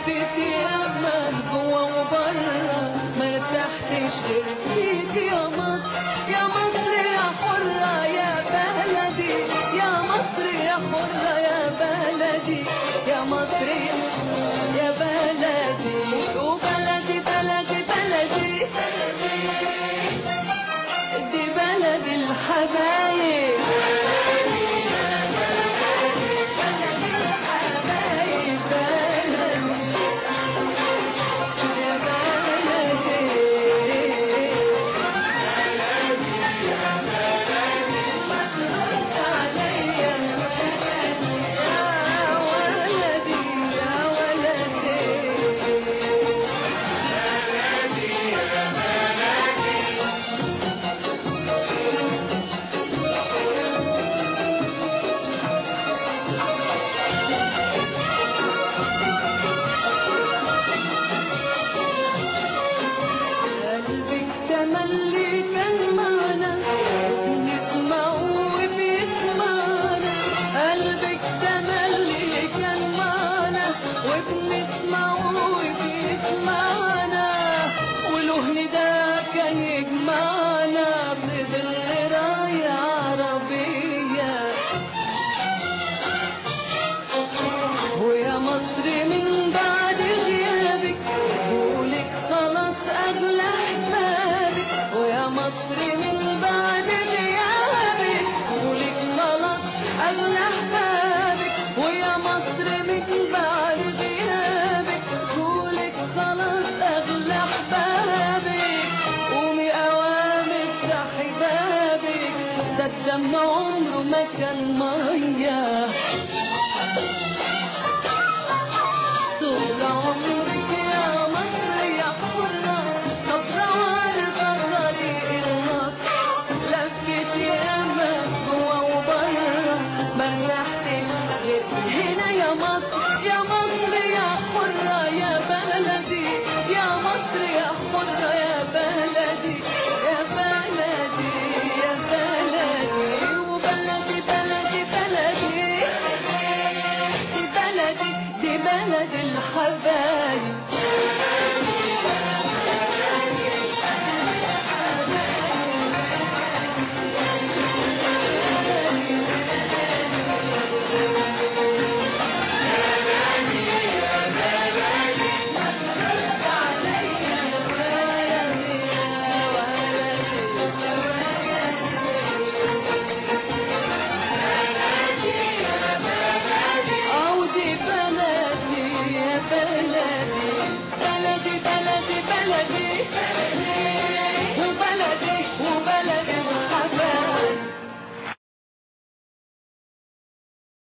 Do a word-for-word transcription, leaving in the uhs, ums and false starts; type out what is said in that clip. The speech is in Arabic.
لفيت ياما جوا وبرا ما ارتحتش غير فيك يا مصر. يا مصر يا حرة يا بلدي، يا مصر يا حرة يا بلدي، يا مصر يا بلدي. وبلدي بلدي بلدي دي بلد الحبايب، اللي كان معنا بنسمعه وبيسمعنا. قلبك تملي كان معنا وبنسمعه وبيسمعنا، والهن ده كان يجمعنا في ظل راية عربية. ويا مصر من بعد غيابك قولك خلاص أغلى أحبابك. ويا مصر من بعد غيابك قولك خلاص أغلى أحبابك. ويا مصر من بعد غيابك قولك خلاص أغلى أحبابك. قومي قوام افتحي بابك، ده الدم عمره ما كان مية. طول عمرك يا مصر يا حرة صبرا وعارفة طريق النصر. لفيت ياما جوا وبرا ما ارتحتش غير هنا يا مصر. يا مصر يا حرة يا بلدي، يا مصر يا حرة يا بلدي، يا بلدي يا بلدي. وبلدي بلدي بلدي دي بلدي دي بلد الحبايب.